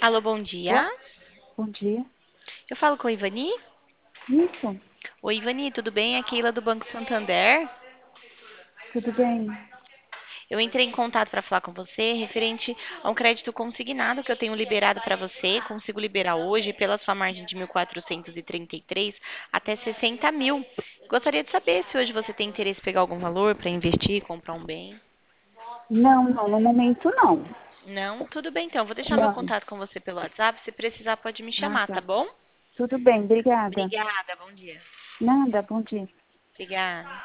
Alô, bom dia. Boa, bom dia. Eu falo com a Ivani? Isso, Oi, Ivani, tudo bem? É a Keila do Banco Santander. tudo bem? Eu entrei em contato para falar com você referente a um crédito consignado que eu tenho liberado para você. Consigo liberar hoje pela sua margem de 1.433 até 60 mil. Gostaria de saber se hoje você tem interesse em pegar algum valor para investir, comprar um bem. Não, não, no momento não. Não? Tudo bem, então. Vou deixar meu Não. contato com você pelo WhatsApp. Se precisar, pode me Ah, chamar, tá tá. bom? Tudo bem, obrigada. Obrigada, bom dia. Nada, bom dia. Obrigada.